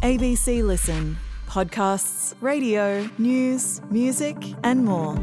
ABC Listen. Podcasts, radio, news, music and more.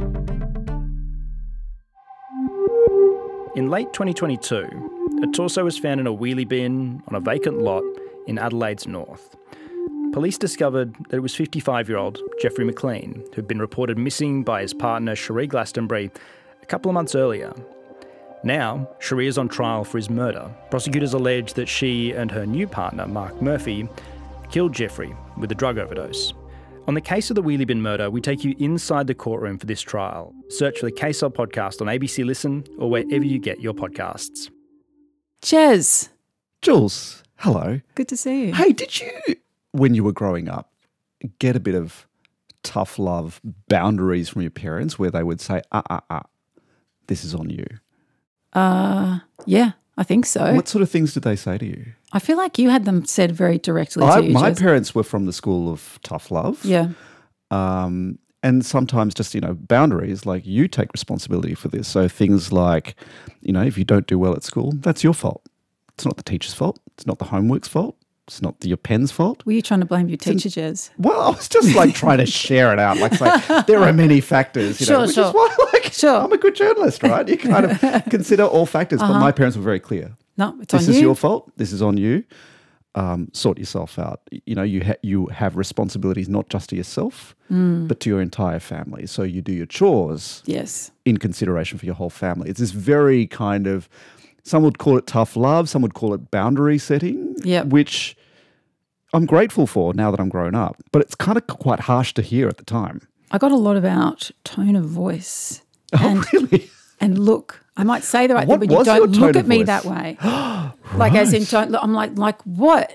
In late 2022, a torso was found in a wheelie bin on a vacant lot in Adelaide's north. Police discovered that it was 55-year-old Jeffrey McLean, who'd been reported missing by his partner Cherie Glastonbury a couple of months earlier. Now, Cherie is on trial for his murder. Prosecutors allege that she and her new partner, Mark Murphy, killed Jeffrey with a drug overdose. On the case of the wheelie bin murder, we take you inside the courtroom for this trial. Search for the Case Hub podcast on ABC Listen or wherever you get your podcasts. Jez. Jules, hello. Good to see you. Hey, did you, when you were growing up, get a bit of tough love boundaries from your parents where they would say, this is on you? Yeah, I think so. What sort of things did they say to you? I feel like you had them said very directly to you. My Jez. parents were from the school of tough love. Yeah. And sometimes just, boundaries, like you take responsibility for this. So things like, if you don't do well at school, that's your fault. It's not the teacher's fault. It's not the homework's fault. It's not your pen's fault. Were you trying to blame your teacher, Jez? Well, I was just trying to share it out. Say, there are many factors, Sure. which is why Sure. I'm a good journalist, right? You kind of consider all factors. But my parents were very clear. No, it's on you. This is your fault. This is on you. Sort yourself out. You have responsibilities not just to yourself, but to your entire family. So you do your chores in consideration for your whole family. It's this very kind of, some would call it tough love, some would call it boundary setting, which I'm grateful for now that I'm grown up. But it's kind of quite harsh to hear at the time. I got a lot about tone of voice. Really? And look. I might say the right thing, but you don't look at me that way. Like as in, don't look. I'm like what?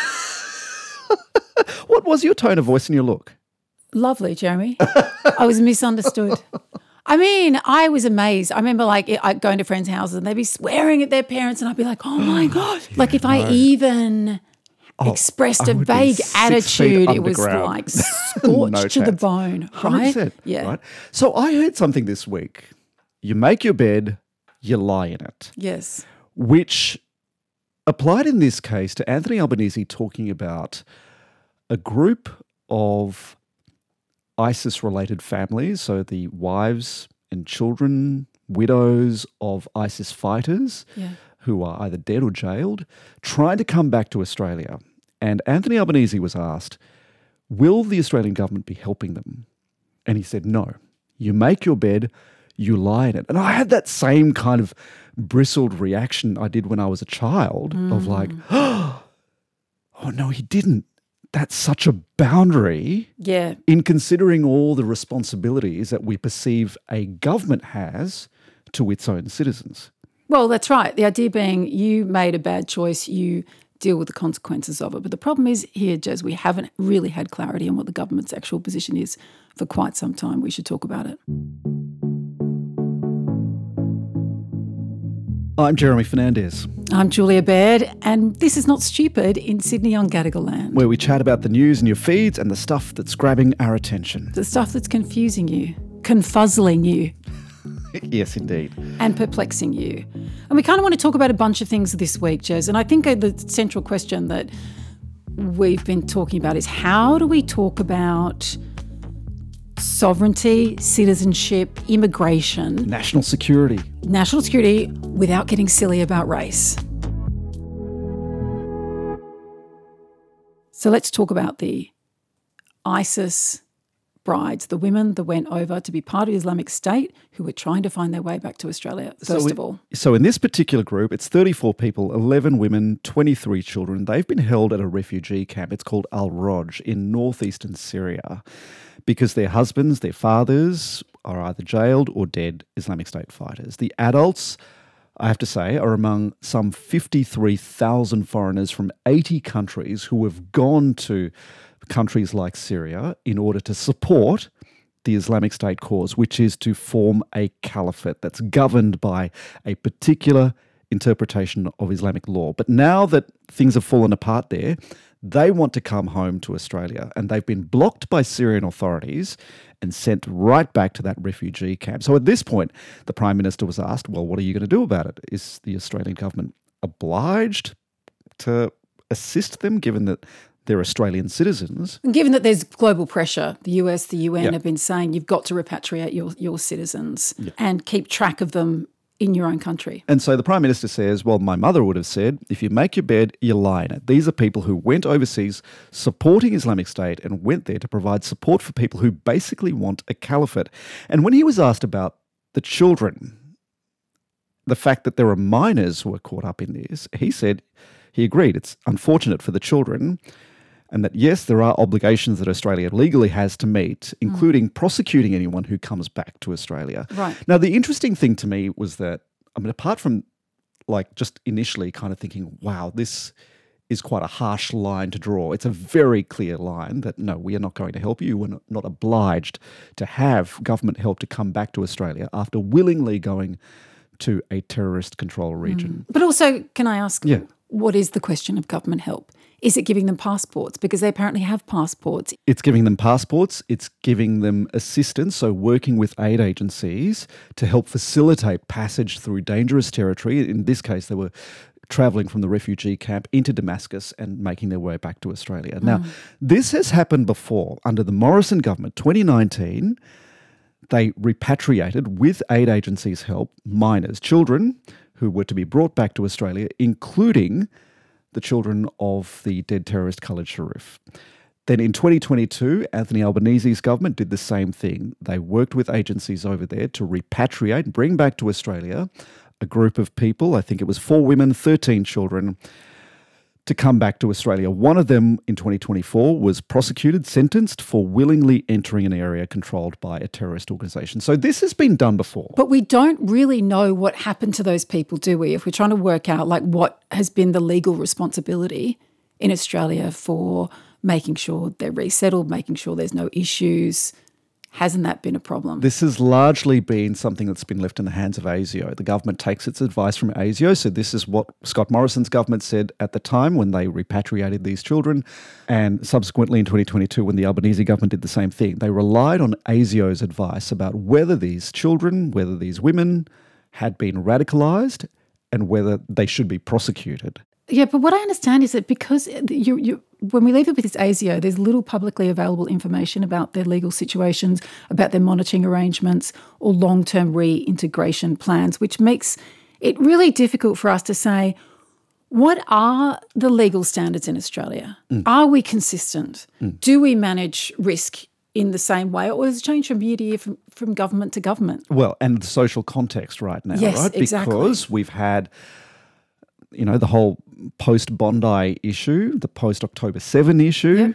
What was your tone of voice and your look? Lovely, Jeremy. I was misunderstood. I mean, I was amazed. I remember going to friends' houses and they'd be swearing at their parents and I'd be like, oh my God. If I even expressed a vague attitude, it was like scorched to the bone, right? 100%, yeah. Right? So I heard something this week. You make your bed, you lie in it. Yes. Which applied in this case to Anthony Albanese talking about a group of ISIS-related families, so the wives and children, widows of ISIS fighters who are either dead or jailed, trying to come back to Australia. And Anthony Albanese was asked, will the Australian government be helping them? And he said, no. You make your bed, you lie in it. And I had that same kind of bristled reaction I did when I was a child of oh no, he didn't. That's such a boundary in considering all the responsibilities that we perceive a government has to its own citizens. Well, that's right. The idea being you made a bad choice, you deal with the consequences of it. But the problem is here, Jez, we haven't really had clarity on what the government's actual position is for quite some time. We should talk about it. I'm Jeremy Fernandez. I'm Julia Baird, and this is Not Stupid in Sydney on Gadigal land. Where we chat about the news in your feeds and the stuff that's grabbing our attention. The stuff that's confusing you, confuzzling you. Yes, indeed. And perplexing you. And we kind of want to talk about a bunch of things this week, Jez. And I think the central question that we've been talking about is how do we talk about sovereignty, citizenship, immigration, national security without getting silly about race. So let's talk about the ISIS brides, the women that went over to be part of the Islamic State who were trying to find their way back to Australia, first of all. So in this particular group, it's 34 people, 11 women, 23 children. They've been held at a refugee camp. It's called Al-Roj in northeastern Syria because their husbands, their fathers are either jailed or dead Islamic State fighters. The adults, I have to say, are among some 53,000 foreigners from 80 countries who have gone to countries like Syria in order to support the Islamic State cause, which is to form a caliphate that's governed by a particular interpretation of Islamic law. But now that things have fallen apart there, they want to come home to Australia, and they've been blocked by Syrian authorities and sent right back to that refugee camp. So at this point, the Prime Minister was asked, well, what are you going to do about it? Is the Australian government obliged to assist them, given that they're Australian citizens. And given that there's global pressure, the US, the UN Yeah. have been saying you've got to repatriate your citizens and keep track of them in your own country. And so the Prime Minister says, well, my mother would have said, if you make your bed, you lie in it. These are people who went overseas supporting Islamic State and went there to provide support for people who basically want a caliphate. And when he was asked about the children, the fact that there are minors who are caught up in this, he said he agreed it's unfortunate for the children and that, yes, there are obligations that Australia legally has to meet, including prosecuting anyone who comes back to Australia. Right. Now, the interesting thing to me was that, I mean, apart from like just initially kind of thinking, wow, this is quite a harsh line to draw. It's a very clear line that, no, we are not going to help you. We're not obliged to have government help to come back to Australia after willingly going to a terrorist control region. But also, can I ask, Yeah. what is the question of government help? Is it giving them passports? Because they apparently have passports. It's giving them passports, it's giving them assistance, so working with aid agencies to help facilitate passage through dangerous territory. In this case, they were travelling from the refugee camp into Damascus and making their way back to Australia. Now, this has happened before. Under the Morrison government, 2019, they repatriated, with aid agencies' help, minors, children who were to be brought back to Australia, including the children of the dead terrorist Khalid Sharif. Then in 2022, Anthony Albanese's government did the same thing. They worked with agencies over there to repatriate, bring back to Australia a group of people, I think it was 4 women, 13 children, to come back to Australia. One of them in 2024 was prosecuted, sentenced for willingly entering an area controlled by a terrorist organisation. So this has been done before. But we don't really know what happened to those people, do we? If we're trying to work out like what has been the legal responsibility in Australia for making sure they're resettled, making sure there's no issues. Hasn't that been a problem? This has largely been something that's been left in the hands of ASIO. The government takes its advice from ASIO. So this is what Scott Morrison's government said at the time when they repatriated these children. And subsequently in 2022, when the Albanese government did the same thing, they relied on ASIO's advice about whether these children, whether these women had been radicalised and whether they should be prosecuted. Yeah, but what I understand is that because when we leave it with this ASIO, there's little publicly available information about their legal situations, about their monitoring arrangements or long-term reintegration plans, which makes it really difficult for us to say, what are the legal standards in Australia? Are we consistent? Do we manage risk in the same way, or has it changed from year to year from government to government? Well, and the social context right now, Yes, right? exactly. Because we've had, the whole post-Bondi issue, the post-October 7 issue,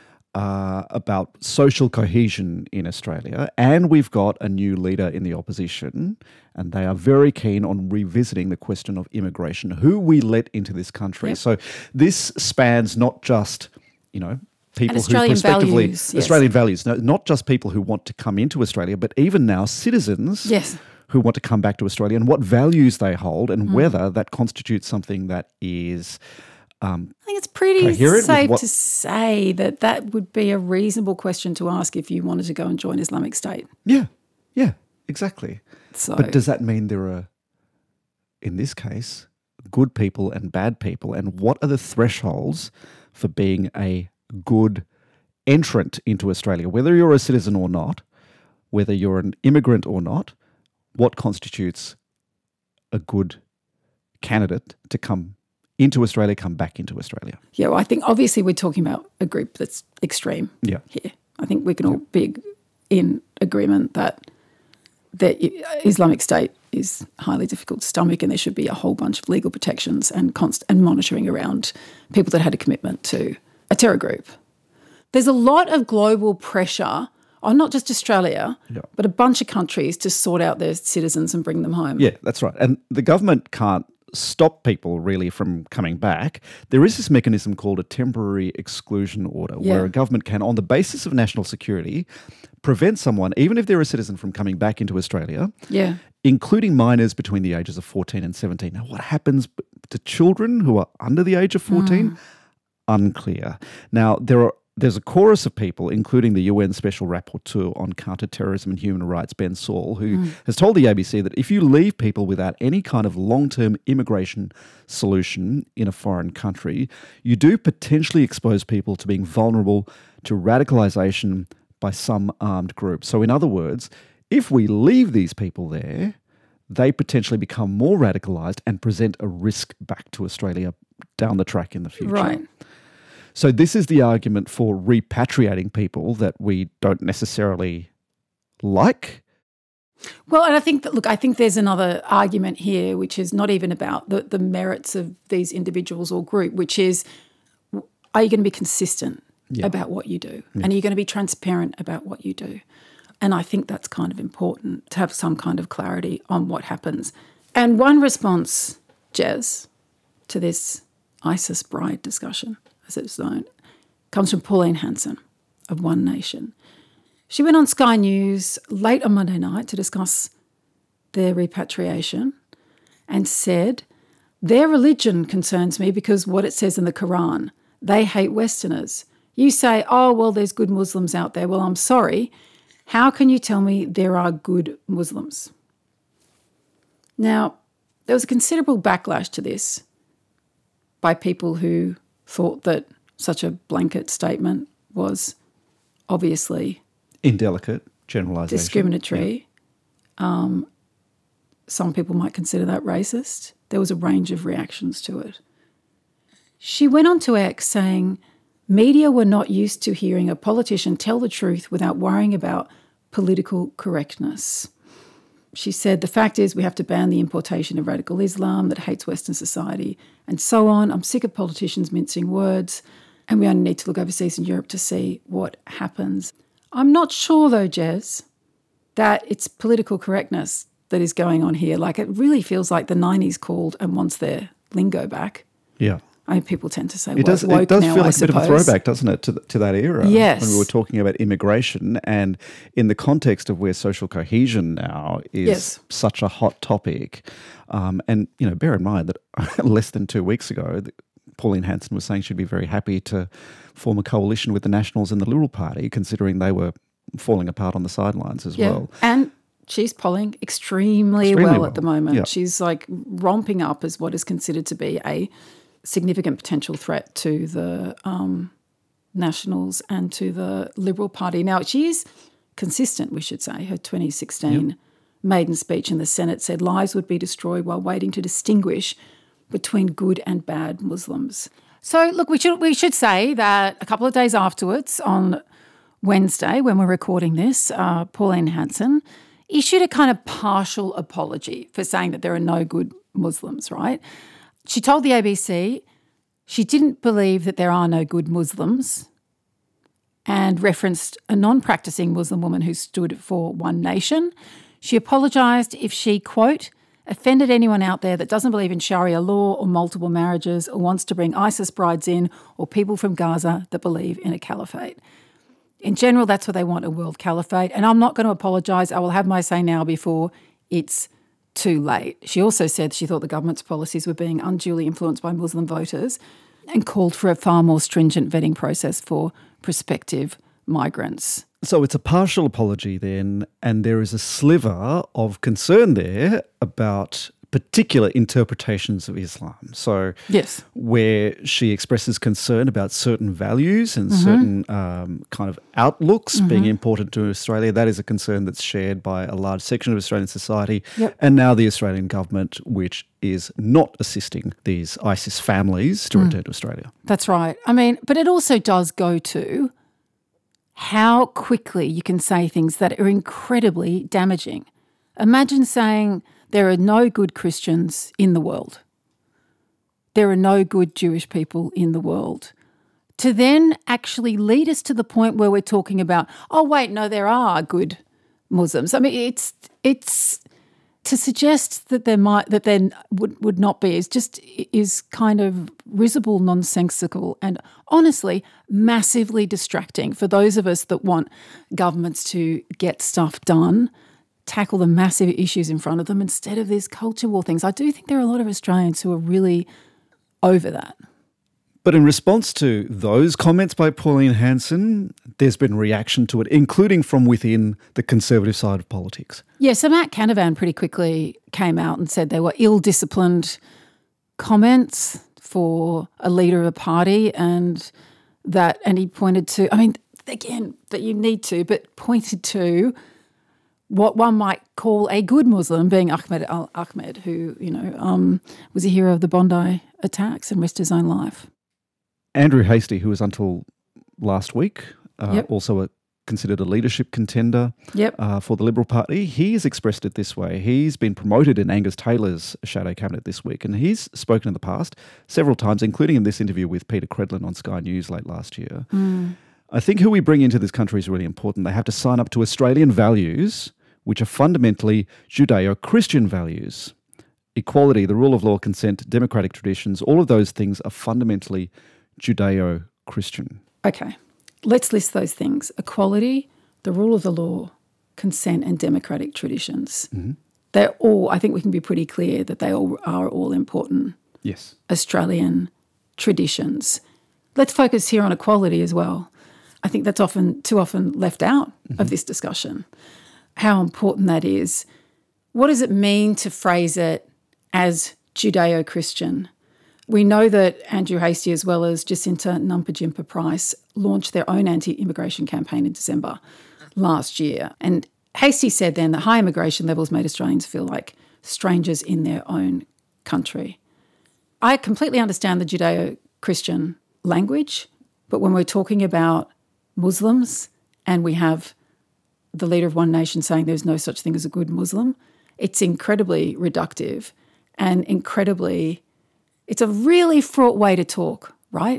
about social cohesion in Australia. And we've got a new leader in the opposition, and they are very keen on revisiting the question of immigration, who we let into this country. Yep. So this spans not just, people Australian who prospectively... values, yes. Australian values, no, not just people who want to come into Australia, but even now citizens... Yes. who want to come back to Australia and what values they hold and whether that constitutes something that is I think it's pretty coherent with safe what- to say that would be a reasonable question to ask if you wanted to go and join Islamic State. Yeah, exactly. So, But does that mean there are, in this case, good people and bad people? And what are the thresholds for being a good entrant into Australia? Whether you're a citizen or not, whether you're an immigrant or not, what constitutes a good candidate to come into Australia, come back into Australia? yeah, well, I think obviously we're talking about a group that's extreme Yeah. here. I think we can all be in agreement that Islamic State is highly difficult to stomach, and there should be a whole bunch of legal protections and constant monitoring around people that had a commitment to a terror group. There's a lot of global pressure on not just Australia, but a bunch of countries to sort out their citizens and bring them home. Yeah, that's right. And the government can't stop people really from coming back. There is this mechanism called a temporary exclusion order, where a government can, on the basis of national security, prevent someone, even if they're a citizen, from coming back into Australia, including minors between the ages of 14 and 17. Now, what happens to children who are under the age of 14? Unclear. Now, there are there's a chorus of people, including the UN Special Rapporteur on Counterterrorism and Human Rights, Ben Saul, who has told the ABC that if you leave people without any kind of long-term immigration solution in a foreign country, you do potentially expose people to being vulnerable to radicalisation by some armed group. So in other words, if we leave these people there, they potentially become more radicalised and present a risk back to Australia down the track in the future. Right. So this is the argument for repatriating people that we don't necessarily like. Well, and I think there's another argument here, which is not even about the merits of these individuals or group, which is, are you going to be consistent about what you do? And are you going to be transparent about what you do? And I think that's kind of important to have some kind of clarity on what happens. And one response, Jez, to this ISIS bride discussion, as it's known, comes from Pauline Hanson of One Nation. She went on Sky News late on Monday night to discuss their repatriation and said, their religion concerns me because what it says in the Quran, they hate Westerners. You say, oh, well, there's good Muslims out there. Well, I'm sorry. How can you tell me there are good Muslims? Now, there was a considerable backlash to this by people who thought that such a blanket statement was obviously indelicate generalisation, discriminatory. Yeah. Some people might consider that racist. There was a range of reactions to it. She went on to X saying, media were not used to hearing a politician tell the truth without worrying about political correctness. She said, the fact is we have to ban the importation of radical Islam that hates Western society and so on. I'm sick of politicians mincing words and we only need to look overseas in Europe to see what happens. I'm not sure though, Jez, that it's political correctness that is going on here. Like it really feels like the 90s called and wants their lingo back. Yeah. I mean, people tend to say it does woke now, feel like I a bit of a suppose. throwback, doesn't it, to that era? Yes. When we were talking about immigration and in the context of where social cohesion now is such a hot topic. And, you know, bear in mind that less than 2 weeks ago, Pauline Hanson was saying she'd be very happy to form a coalition with the Nationals and the Liberal Party, considering they were falling apart on the sidelines as well. And she's polling extremely well at the moment. Yeah. She's like romping up as what is considered to be a significant potential threat to the Nationals and to the Liberal Party. Now, she is consistent, we should say. Her 2016 maiden speech in the Senate said lives would be destroyed while waiting to distinguish between good and bad Muslims. So, look, we should say that a couple of days afterwards, on Wednesday, when we're recording this, Pauline Hanson issued a kind of partial apology for saying that there are no good Muslims, right? She told the ABC she didn't believe that there are no good Muslims and referenced a non-practicing Muslim woman who stood for One Nation. She apologised if she, quote, offended anyone out there that doesn't believe in Sharia law or multiple marriages or wants to bring ISIS brides in or people from Gaza that believe in a caliphate. In general, that's what they want, a world caliphate. And I'm not going to apologise. I will have my say now before it's too late. She also said she thought the government's policies were being unduly influenced by Muslim voters and called for a far more stringent vetting process for prospective migrants. So it's a partial apology then, and there is a sliver of concern there about particular interpretations of Islam. So yes, where she expresses concern about certain values and certain kind of outlooks being imported to Australia, that is a concern that's shared by a large section of Australian society. Yep. And now the Australian government, which is not assisting these ISIS families to return to Australia. That's right. I mean, but it also does go to how quickly you can say things that are incredibly damaging. Imagine saying there are no good Christians in the world. There are no good Jewish people in the world. To then actually lead us to the point where we're talking about, oh, wait, no, there are good Muslims. I mean, it's to suggest that there would not be is kind of risible, nonsensical, and honestly massively distracting for those of us that want governments to get stuff done, tackle the massive issues in front of them instead of these culture war things. I do think there are a lot of Australians who are really over that. But in response to those comments by Pauline Hanson, there's been reaction to it, including from within the conservative side of politics. Yeah, so Matt Canavan pretty quickly came out and said they were ill-disciplined comments for a leader of a party, and he pointed to, I mean, again, that you need to, but pointed to what one might call a good Muslim, being Ahmed al-Ahmed, who, was a hero of the Bondi attacks and risked his own life. Andrew Hastie, who was until last week also considered a leadership contender for the Liberal Party, he's expressed it this way. He's been promoted in Angus Taylor's shadow cabinet this week, and he's spoken in the past several times, including in this interview with Peter Credlin on Sky News late last year. I think who we bring into this country is really important. They have to sign up to Australian values, which are fundamentally Judeo-Christian values. Equality, the rule of law, consent, democratic traditions, all of those things are fundamentally Judeo-Christian. Okay, let's list those things. Equality, the rule of the law, consent and democratic traditions. Mm-hmm. They're all, I think we can be pretty clear that they all are all important Australian traditions. Let's focus here on equality as well. I think that's too often left out of this discussion, how important that is. What does it mean to phrase it as Judeo-Christian? We know that Andrew Hastie as well as Jacinta Nampijinpa Price launched their own anti-immigration campaign in December last year. And Hastie said then that high immigration levels made Australians feel like strangers in their own country. I completely understand the Judeo-Christian language, but when we're talking about Muslims and we have the leader of One Nation saying there's no such thing as a good Muslim, it's incredibly reductive and it's a really fraught way to talk, right?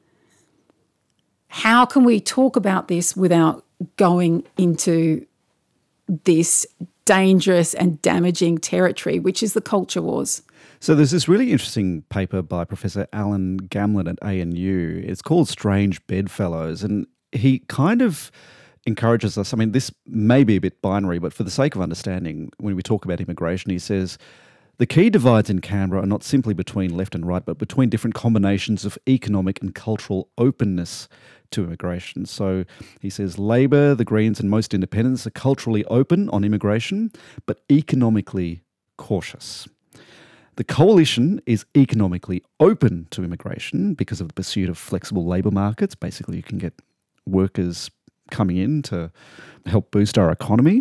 How can we talk about this without going into this dangerous and damaging territory, which is the culture wars? So there's this really interesting paper by Professor Alan Gamlin at ANU. It's called Strange Bedfellows, and he kind of encourages us. I mean, this may be a bit binary, but for the sake of understanding, when we talk about immigration, he says, the key divides in Canberra are not simply between left and right, but between different combinations of economic and cultural openness to immigration. So he says Labor, the Greens and most independents are culturally open on immigration, but economically cautious. The Coalition is economically open to immigration because of the pursuit of flexible labour markets. Basically, you can get workers coming in to help boost our economy.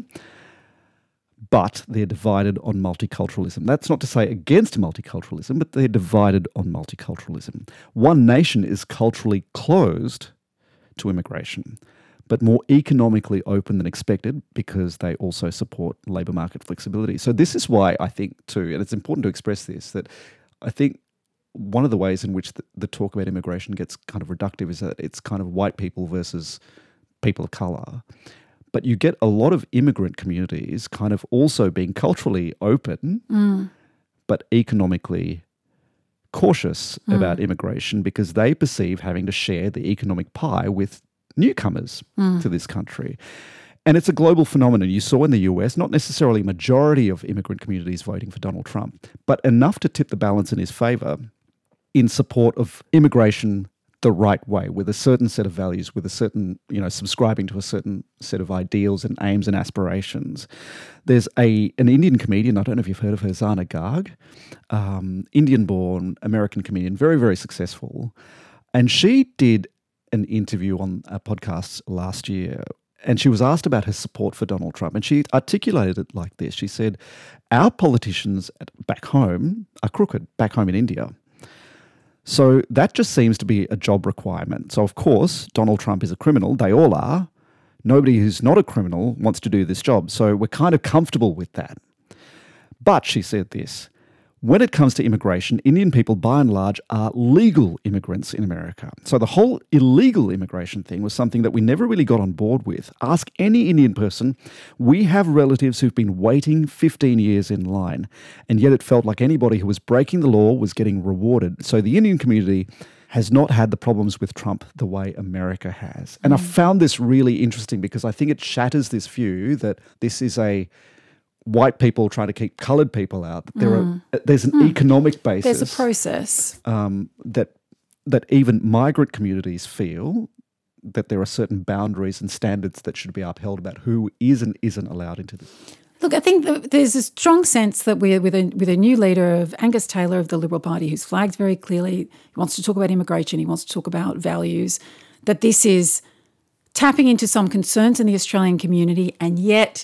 But they're divided on multiculturalism. That's not to say against multiculturalism, but they're divided on multiculturalism. One Nation is culturally closed to immigration, but more economically open than expected because they also support labour market flexibility. So this is why I think too, and it's important to express this, that I think one of the ways in which the talk about immigration gets kind of reductive is that it's kind of white people versus people of colour. But you get a lot of immigrant communities kind of also being culturally open, but economically cautious about immigration because they perceive having to share the economic pie with newcomers to this country. And it's a global phenomenon. You saw in the US, not necessarily a majority of immigrant communities voting for Donald Trump, but enough to tip the balance in his favour in support of immigration the right way, with a certain set of values, with a certain, subscribing to a certain set of ideals and aims and aspirations. There's an Indian comedian, I don't know if you've heard of her, Zana Garg, Indian-born American comedian, very, very successful. And she did an interview on a podcast last year, and she was asked about her support for Donald Trump, and she articulated it like this. She said, our politicians back home are crooked, back home in India. So that just seems to be a job requirement. So, of course, Donald Trump is a criminal. They all are. Nobody who's not a criminal wants to do this job. So we're kind of comfortable with that. But she said this, when it comes to immigration, Indian people, by and large, are legal immigrants in America. So the whole illegal immigration thing was something that we never really got on board with. Ask any Indian person. We have relatives who've been waiting 15 years in line, and yet it felt like anybody who was breaking the law was getting rewarded. So the Indian community has not had the problems with Trump the way America has. And I found this really interesting because I think it shatters this view that this is a white people trying to keep coloured people out. There's an economic basis. There's a process. That that even migrant communities feel that there are certain boundaries and standards that should be upheld about who is and isn't allowed into this. Look, I think that there's a strong sense that we're with a new leader of Angus Taylor of the Liberal Party, who's flagged very clearly, he wants to talk about immigration, he wants to talk about values, that this is tapping into some concerns in the Australian community, and yet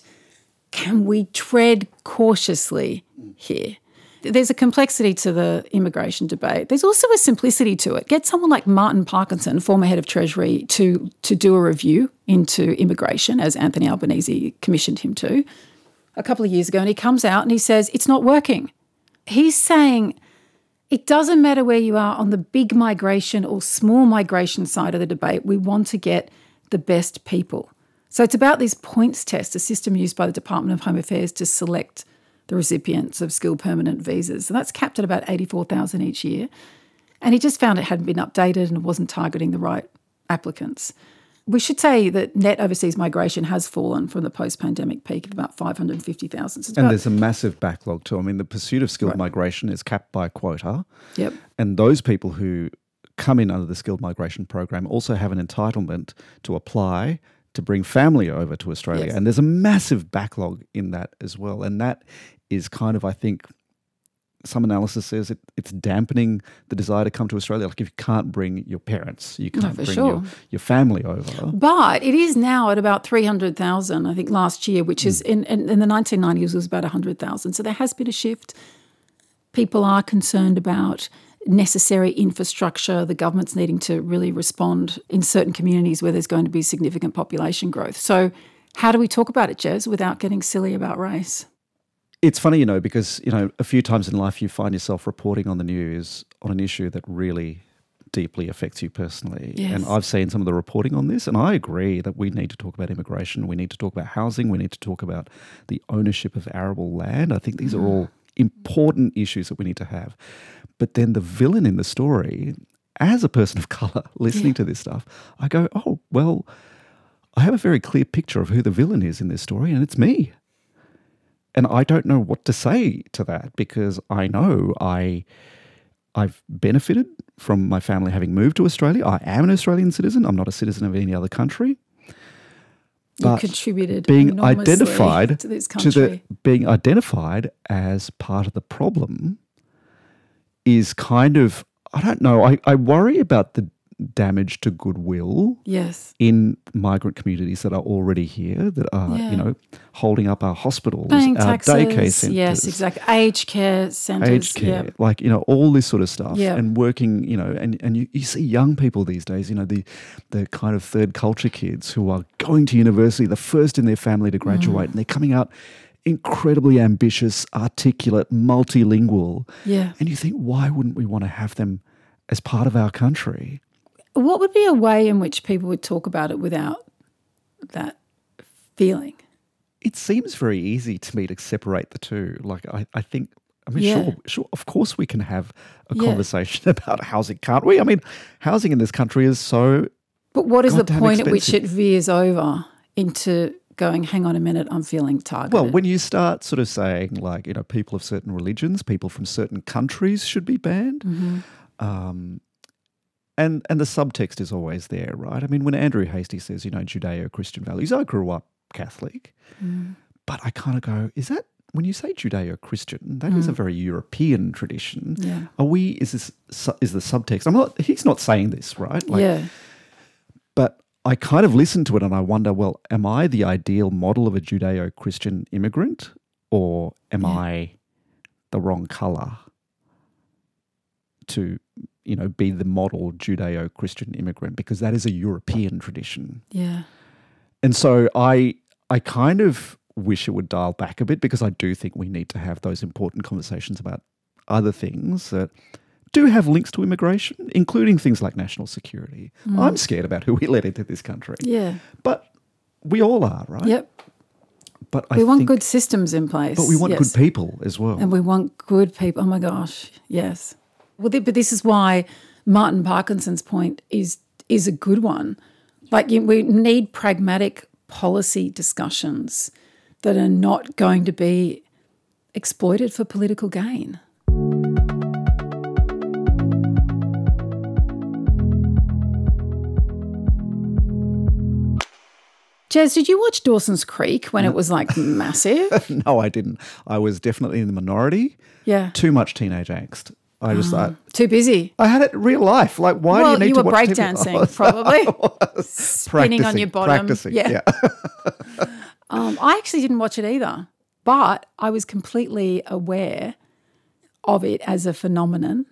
can we tread cautiously here? There's a complexity to the immigration debate. There's also a simplicity to it. Get someone like Martin Parkinson, former head of Treasury, to do a review into immigration, as Anthony Albanese commissioned him to a couple of years ago, and he comes out and he says, it's not working. He's saying it doesn't matter where you are on the big migration or small migration side of the debate, we want to get the best people. So it's about this points test, a system used by the Department of Home Affairs to select the recipients of skilled permanent visas. And that's capped at about 84,000 each year. And he just found it hadn't been updated and it wasn't targeting the right applicants. We should say that net overseas migration has fallen from the post-pandemic peak of about 550,000. So and there's a massive backlog too. I mean, the pursuit of skilled migration is capped by a quota. Yep. And those people who come in under the skilled migration program also have an entitlement to apply to bring family over to Australia. Yes. And there's a massive backlog in that as well. And that is kind of, I think, some analysis says it's dampening the desire to come to Australia. Like if you can't bring your parents, you can't bring your family over. But it is now at about 300,000, I think, last year, which is in the 1990s was about 100,000. So there has been a shift. People are concerned about necessary infrastructure, the government's needing to really respond in certain communities where there's going to be significant population growth. So how do we talk about it, Jez, without getting silly about race? It's funny, because, a few times in life you find yourself reporting on the news on an issue that really deeply affects you personally. Yes. And I've seen some of the reporting on this, and I agree that we need to talk about immigration, we need to talk about housing, we need to talk about the ownership of arable land. I think these are all important issues that we need to have. But then the villain in the story, as a person of colour listening to this stuff, I go, oh, well, I have a very clear picture of who the villain is in this story, and it's me. And I don't know what to say to that because I know I've benefited from my family having moved to Australia. I am an Australian citizen. I'm not a citizen of any other country. You contributed being identified to this country. Being identified as part of the problem is kind of, I don't know, I worry about the damage to goodwill in migrant communities that are already here, that are, holding up our hospitals, paying our taxes, daycare centres. Yes, exactly. Aged care centres. All this sort of stuff. Yeah. And working, and you see young people these days, the kind of third culture kids who are going to university, the first in their family to graduate, and they're coming out incredibly ambitious, articulate, multilingual. Yeah. And you think, why wouldn't we want to have them as part of our country? What would be a way in which people would talk about it without that feeling? It seems very easy to me to separate the two. Like I think, sure, of course we can have a conversation about housing, can't we? I mean, housing in this country is so But what is the point expensive. at which it veers over into going, hang on a minute, I'm feeling targeted? Well, when you start sort of saying like, people of certain religions, people from certain countries should be banned, and the subtext is always there, right? I mean, when Andrew Hastie says, Judeo-Christian values, I grew up Catholic, but I kind of go, is that, when you say Judeo-Christian, that is a very European tradition. Yeah. Is the subtext, he's not saying this, right? But I kind of listen to it and I wonder, well, am I the ideal model of a Judeo-Christian immigrant, or am I the wrong colour to, be the model Judeo-Christian immigrant? Because that is a European tradition. Yeah. And so I kind of wish it would dial back a bit, because I do think we need to have those important conversations about other things that do have links to immigration, including things like national security. I'm scared about who we let into this country. Yeah. But we all are, right? Yep. But we want good systems in place. But we want good people as well. And we want good people. Oh, my gosh, yes. Well, but this is why Martin Parkinson's point is a good one. Like, we need pragmatic policy discussions that are not going to be exploited for political gain. Jez, did you watch Dawson's Creek when it was like massive? No, I didn't. I was definitely in the minority. Yeah. Too much teenage angst. I just thought, Too busy. I had it in real life. Like, why do you need you to were watch TV? breakdancing, probably. Spinning on your bottom. Practicing, Yeah. yeah. I actually didn't watch it either, but I was completely aware of it as a phenomenon.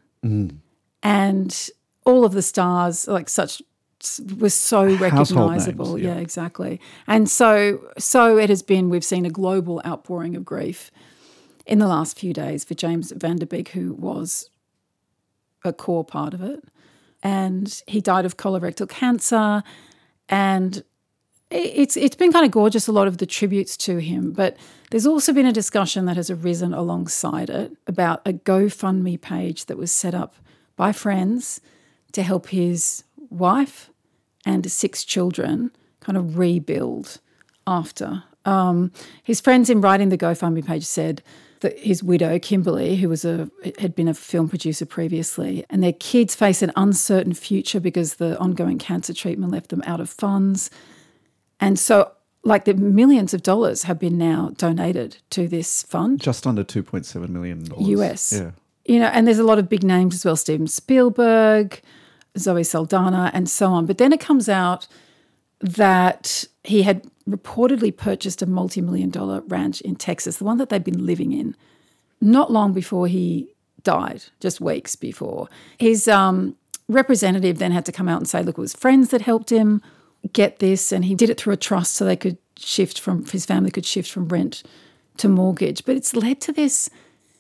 And all of the stars, like such, was so recognisable. names, yeah. Yeah, exactly. And so it has been, we've seen a global outpouring of grief in the last few days for James Van Der Beek, who was a core part of it. And he died of colorectal cancer. And it's been kind of gorgeous, a lot of the tributes to him. But there's also been a discussion that has arisen alongside it about a GoFundMe page that was set up by friends to help his wife and 6 children kind of rebuild after. His friends in writing the GoFundMe page said that his widow, Kimberly, who had been a film producer previously, and their kids face an uncertain future because the ongoing cancer treatment left them out of funds. And so, like, the millions of dollars have been now donated to this fund. Just under $2.7 million. US. Yeah. You know, and there's a lot of big names as well, Steven Spielberg, Zoe Saldana, and so on. But then it comes out that he had reportedly purchased a multi-million-dollar ranch in Texas, the one that they'd been living in, not long before he died, just weeks before. His representative then had to come out and say, look, it was friends that helped him get this, and he did it through a trust so they could his family could shift from rent to mortgage. But it's led to this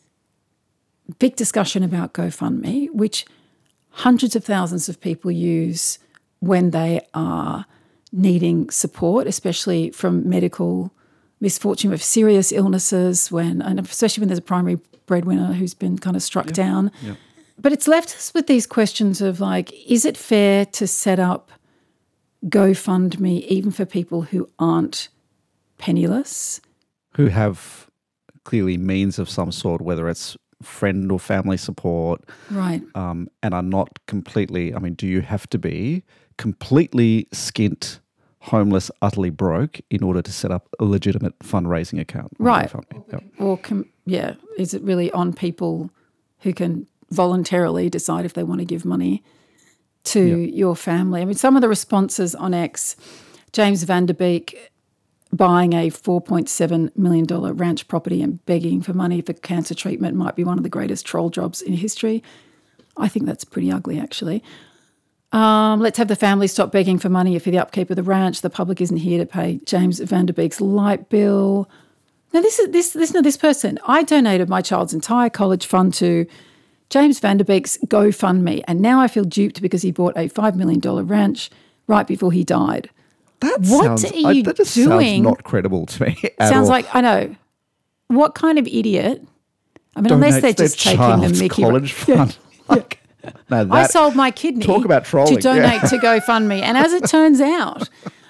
big discussion about GoFundMe, which hundreds of thousands of people use when they are needing support, especially from medical misfortune with serious illnesses, and especially when there's a primary breadwinner who's been kind of struck down. Yeah. But it's left us with these questions of like, is it fair to set up GoFundMe even for people who aren't penniless? Who have clearly means of some sort, whether it's friend or family support. Right. And are not completely, I mean, do you have to be completely skint, homeless, utterly broke in order to set up a legitimate fundraising account? Right. Yep. Or, is it really on people who can voluntarily decide if they want to give money to your family? I mean, some of the responses on X, James Van Der Beek buying a $4.7 million ranch property and begging for money for cancer treatment might be one of the greatest troll jobs in history. I think that's pretty ugly, actually. Let's have the family stop begging for money for the upkeep of the ranch. The public isn't here to pay James Van Der Beek's light bill. Now, listen to this person. I donated my child's entire college fund to James Van Der Beek's GoFundMe, and now I feel duped because he bought a $5 million ranch right before he died. That just sounds not credible to me at Sounds all. like, I know. What kind of idiot? I mean, Donates unless they're their just taking the child's mickey. college fund. Like, no, I sold my kidney talk about trolling, to donate to GoFundMe. And as it turns out,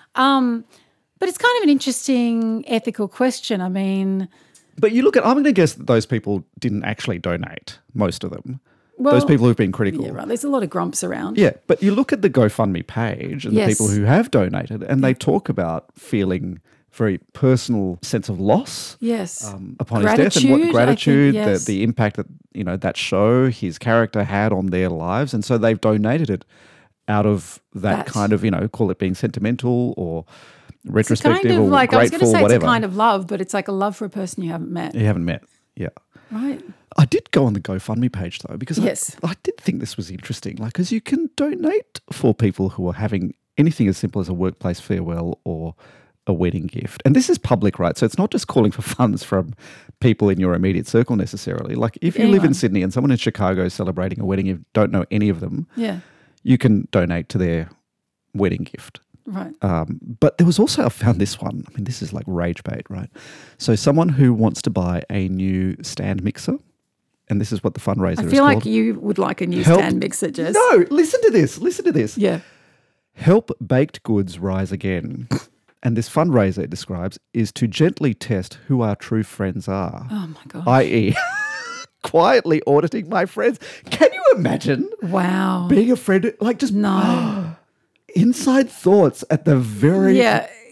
but it's kind of an interesting ethical question. I mean, But you look at, I'm going to guess that those people didn't actually donate, most of them. well, Those people who've been critical. yeah, right. There's a lot of grumps around. Yeah, but you look at the GoFundMe page and Yes. the people who have donated, and they talk about feeling very personal sense of loss Yes. upon his death, and what I think, gratitude, yes. the impact that that show, his character had on their lives, and so they've donated it out of that kind of call it being sentimental or retrospective kind of or like, I was grateful, going to say whatever. it's a kind of love, but it's like a love for a person you haven't met. You haven't met, yeah. Right. I did go on the GoFundMe page though because Yes. I did think this was interesting, like because you can donate for people who are having anything as simple as a workplace farewell or a wedding gift, and this is public, right? So it's not just calling for funds from people in your immediate circle necessarily. Like if you live in Anyone. Sydney and someone in Chicago is celebrating a wedding, you don't know any of them, Yeah. you can donate to their wedding gift. Right. But there was also, I found this one. I mean, this is like rage bait, right? So someone who wants to buy a new stand mixer, and this is what the fundraiser I is feel called. like you would like a new Help- stand mixer, Jess. No, listen to this. Listen to this. Yeah. Help baked goods rise again. And this fundraiser, it describes, is to gently test who our true friends are, Oh my God. i.e., quietly auditing my friends. Can you imagine Wow. being a friend, like just No. inside thoughts at the very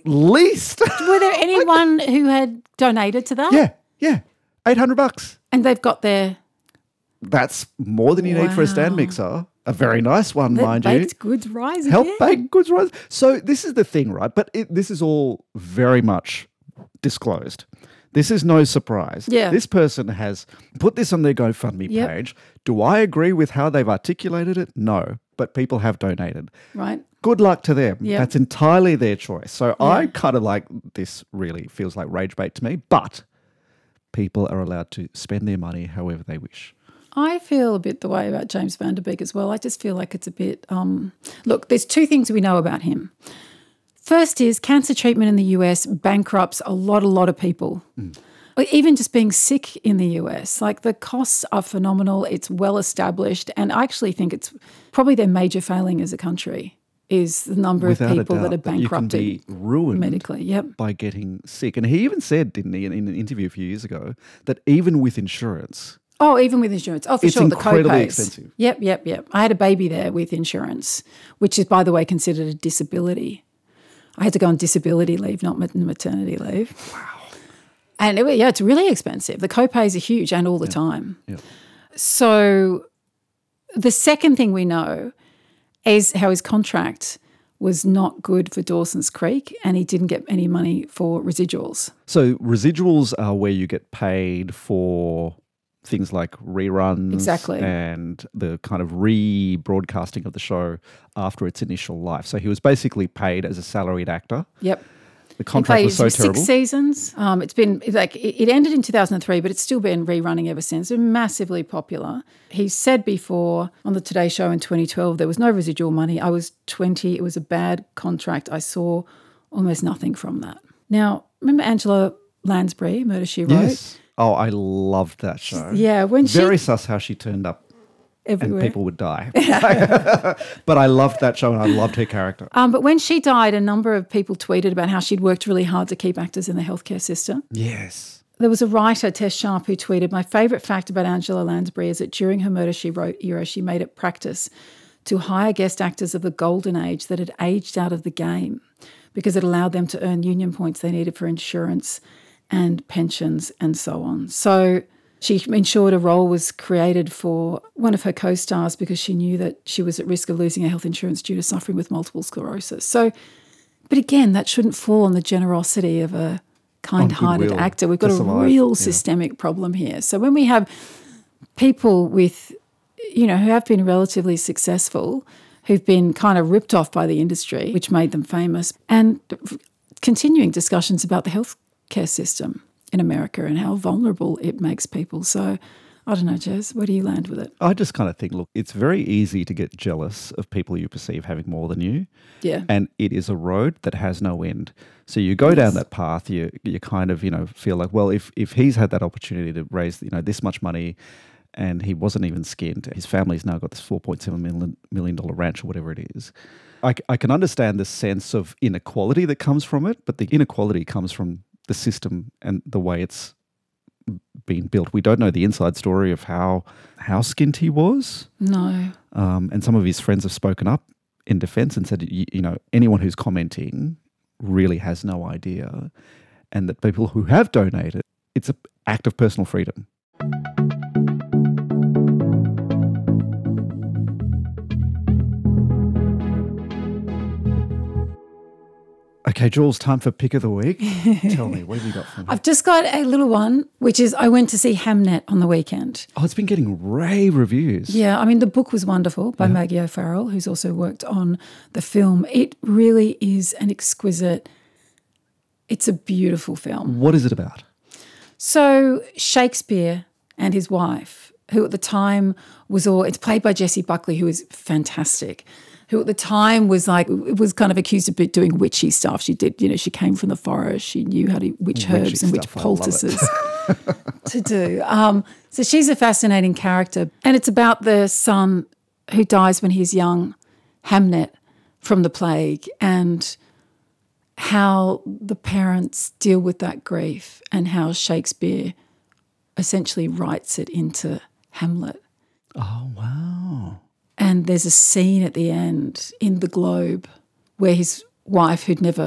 least. Were there anyone who had donated to that? Yeah. $800. And they've got their That's more than you need for a stand mixer. A very nice one, mind you. baked goods rise Help again. baked goods rise. So this is the thing, right? But this is all very much disclosed. This is no surprise. Yeah. This person has put this on their GoFundMe Yep. page. Do I agree with how they've articulated it? No. But people have donated. Right. Good luck to them. Yep. That's entirely their choice. So I kind of like, this really feels like rage bait to me, but people are allowed to spend their money however they wish. I feel a bit the way about James Van Der Beek as well. I just feel like it's a bit, look, there's two things we know about him. First is cancer treatment in the US bankrupts a lot of people. Even just being sick in the US, like the costs are phenomenal. It's well established. And I actually think it's probably their major failing as a country is the number Without of a people that doubt, are that you can bankrupted be ruined medically. Yep. by getting sick. And he even said, didn't he, in an interview a few years ago, that even with insurance, Oh, even with insurance. Oh, for it's sure. incredibly The copays. expensive. Yep. I had a baby there with insurance, which is, by the way, considered a disability. I had to go on disability leave, not maternity leave. Wow. And it's really expensive. The copays are huge and all the time. Yeah. So the second thing we know is how his contract was not good for Dawson's Creek and he didn't get any money for residuals. So residuals are where you get paid for things like reruns Exactly. and the kind of rebroadcasting of the show after its initial life. So he was basically paid as a salaried actor. Yep. The contract was so 6 terrible. seasons. It's been like it ended in 2003, but it's still been rerunning ever since. It's massively popular. He said before on the Today Show in 2012 there was no residual money. I was 20. It was a bad contract. I saw almost nothing from that. Now, remember Angela Lansbury, Murder, She Wrote? Yes. Oh, I loved that show. Yeah, when Very she sus how she turned up everywhere. and people would die. But I loved that show and I loved her character. But when she died, a number of people tweeted about how she'd worked really hard to keep actors in the healthcare system. Yes. There was a writer, Tess Sharp, who tweeted, "My favourite fact about Angela Lansbury is that during her Murder, She Wrote era, she made it practice to hire guest actors of the golden age that had aged out of the game because it allowed them to earn union points they needed for insurance and pensions and so on." So she ensured a role was created for one of her co-stars because she knew that she was at risk of losing her health insurance due to suffering with multiple sclerosis. So, but again, that shouldn't fall on the generosity of a kind-hearted goodwill actor. We've got to a survive, real yeah. systemic problem here. So when we have people with, who have been relatively successful, who've been kind of ripped off by the industry, which made them famous, and continuing discussions about the healthcare system in America and how vulnerable it makes people. So I don't know, Jez, where do you land with it? I just kind of think, look, it's very easy to get jealous of people you perceive having more than you. Yeah. And it is a road that has no end. So you go down that path, you kind of, feel like, well, if he's had that opportunity to raise, this much money and he wasn't even skinned, his family's now got this $4.7 million ranch or whatever it is. I can understand the sense of inequality that comes from it, but the inequality comes from the system and the way it's been built. We don't know the inside story of how skint he was. No. And some of his friends have spoken up in defense and said, anyone who's commenting really has no idea. And that people who have donated, it's an act of personal freedom. Okay, Jules, time for pick of the week. Tell me, what have you got for me? I've just got a little one, which is I went to see Hamnet on the weekend. Oh, it's been getting rave reviews. Yeah, I mean, the book was wonderful by Maggie O'Farrell, who's also worked on the film. It really is an exquisite, it's a beautiful film. What is it about? So Shakespeare and his wife, who at the time it's played by Jessie Buckley, who is fantastic, who at the time was kind of accused of doing witchy stuff. She did, she came from the forest. She knew how to witch herbs and witch poultices to do. So she's a fascinating character. And it's about the son who dies when he's young, Hamnet, from the plague, and how the parents deal with that grief and how Shakespeare essentially writes it into Hamlet. Oh, wow. And there's a scene at the end in the Globe where his wife, who'd never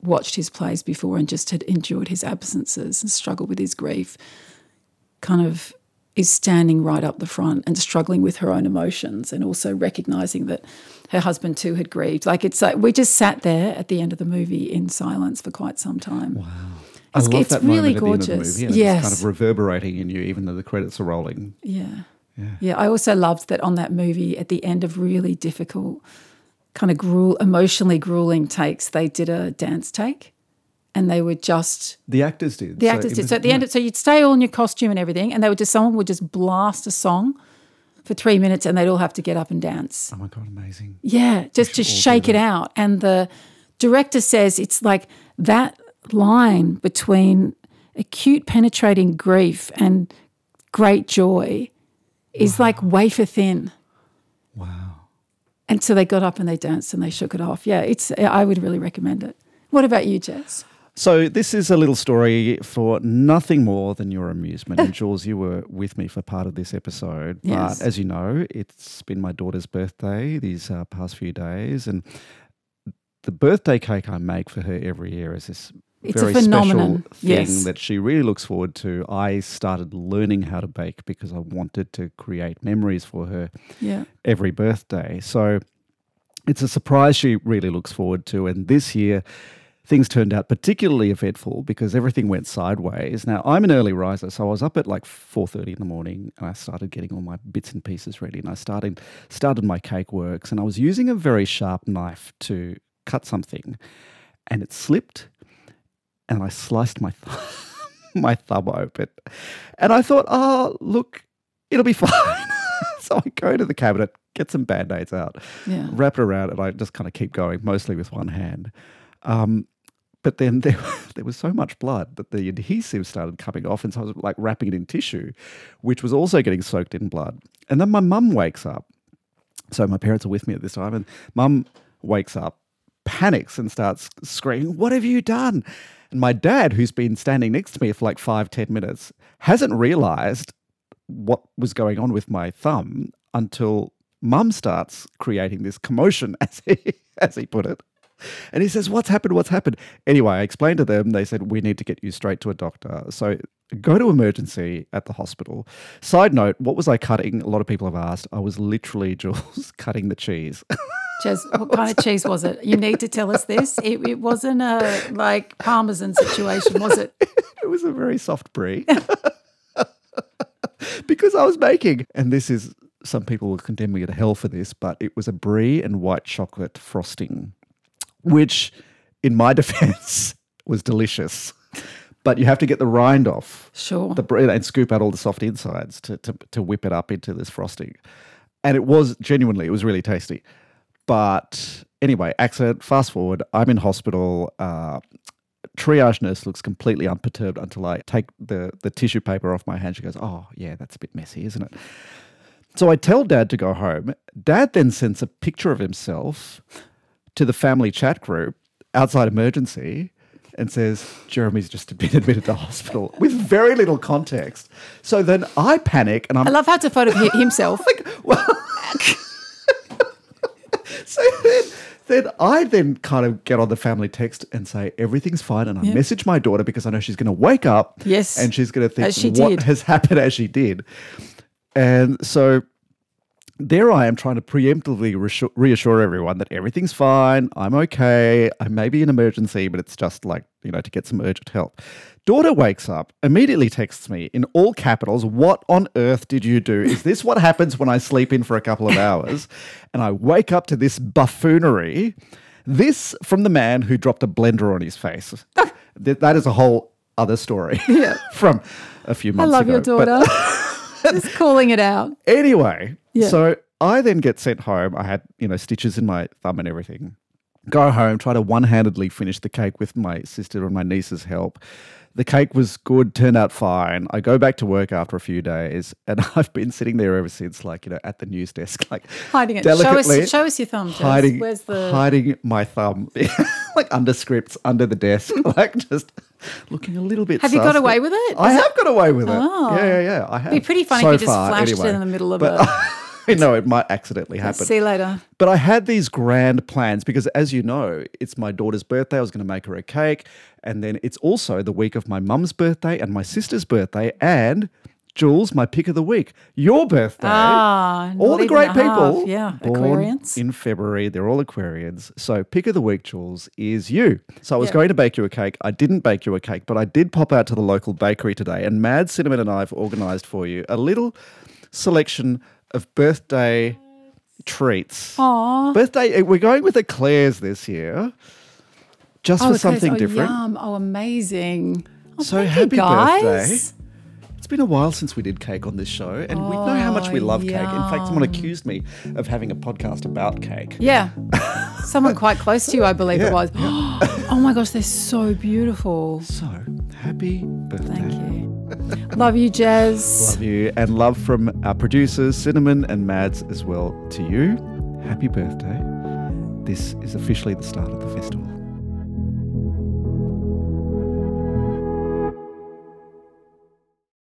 watched his plays before and just had endured his absences and struggled with his grief, kind of is standing right up the front and struggling with her own emotions and also recognising that her husband too had grieved. Like it's like we just sat there at the end of the movie in silence for quite some time. Wow. I love it's that really moment gorgeous. At the end of the movie, and yes. it's kind of reverberating in you even though the credits are rolling. Yeah. I also loved that on that movie at the end of really difficult, kind of emotionally grueling takes, they did a dance take. And they would just... The actors did. The actors did. So at the end, so you'd stay all in your costume and everything, and someone would just blast a song for 3 minutes and they'd all have to get up and dance. Oh, my God, amazing. Yeah, just to shake it out. And the director says it's like that line between acute penetrating grief and great joy is like wafer thin. Wow. And so they got up and they danced and they shook it off. Yeah, I would really recommend it. What about you, Jess? So this is a little story for nothing more than your amusement. And Jules, you were with me for part of this episode. Yes. But as you know, it's been my daughter's birthday these past few days. And the birthday cake I make for her every year is this very special thing that she really looks forward to. I started learning how to bake because I wanted to create memories for her every birthday. So it's a surprise she really looks forward to. And this year, things turned out particularly eventful because everything went sideways. Now, I'm an early riser, so I was up at like 4:30 in the morning and I started getting all my bits and pieces ready and I started my cake works and I was using a very sharp knife to cut something and it slipped and I sliced my thumb open. And I thought, oh, look, it'll be fine. So I go to the cabinet, get some Band-Aids out, wrap it around and I just kind of keep going, mostly with one hand. But then there was so much blood that the adhesive started coming off and so I was like wrapping it in tissue, which was also getting soaked in blood. And then my mum wakes up. So my parents are with me at this time and mum wakes up, panics and starts screaming, "What have you done?" And my dad, who's been standing next to me for like 5-10 minutes, hasn't realised what was going on with my thumb until mum starts creating this commotion, as he put it. And he says, what's happened? Anyway, I explained to them. They said, we need to get you straight to a doctor. So go to emergency at the hospital. Side note, what was I cutting? A lot of people have asked. I was literally, Jules, cutting the cheese. Jess, what kind of cheese was it? You need to tell us this. It wasn't a like Parmesan situation, was it? It was a very soft brie. Because I was making, and this is, some people will condemn me to hell for this, but it was a brie and white chocolate frosting, which, in my defense, was delicious. But you have to get the rind off. Sure. And scoop out all the soft insides to whip it up into this frosting. And it was really tasty. But anyway, accident, fast forward, I'm in hospital. Triage nurse looks completely unperturbed until I take the tissue paper off my hand. She goes, oh, yeah, that's a bit messy, isn't it? So I tell Dad to go home. Dad then sends a picture of himself to the family chat group outside emergency and says, Jeremy's just been admitted to hospital with very little context. So then I panic and I love how it's a photo of himself. So then I kind of get on the family text and say, everything's fine. And I message my daughter because I know she's going to wake up and she's going to think what has happened as she did. And so there I am trying to preemptively reassure everyone that everything's fine, I'm okay, I may be in emergency, but it's just like, to get some urgent help. Daughter wakes up, immediately texts me in all capitals, what on earth did you do? Is this what happens when I sleep in for a couple of hours? And I wake up to this buffoonery, this from the man who dropped a blender on his face. That is a whole other story from a few months ago. I love your daughter. Just calling it out. Anyway, so I then get sent home. I had, stitches in my thumb and everything. Go home, try to one-handedly finish the cake with my sister and my niece's help. The cake was good, turned out fine. I go back to work after a few days and I've been sitting there ever since, at the news desk, hiding it. Show us your thumb, Jess. Hiding my thumb, under scripts, under the desk, just looking a little bit. Have you got away with it? I have got away with it. Oh. Yeah. I have. It'd be pretty funny if you just flashed it in the middle of I know it might accidentally happen. See you later. But I had these grand plans because, as you know, it's my daughter's birthday. I was going to make her a cake. And then it's also the week of my mum's birthday and my sister's birthday. And Jules, my pick of the week, your birthday. All the great people. Yeah, born Aquarians. in February. They're all Aquarians. So pick of the week, Jules, is you. So I was going to bake you a cake. I didn't bake you a cake, but I did pop out to the local bakery today. And Mad Cinnamon and I have organised for you a little selection of birthday treats. Aww. Birthday, we're going with eclairs this year, just for something different. Yum. Oh, amazing. Oh, So thank happy you guys. birthday. It's been a while since we did cake on this show, and we know how much we love cake. In fact, someone accused me of having a podcast about cake. Yeah. Someone quite close to you, I believe it was. Oh my gosh, they're so beautiful. So, happy birthday. Thank you. Love you, Jez. Love you. And love from our producers, Cinnamon and Mads, as well to you. Happy birthday. This is officially the start of the festival.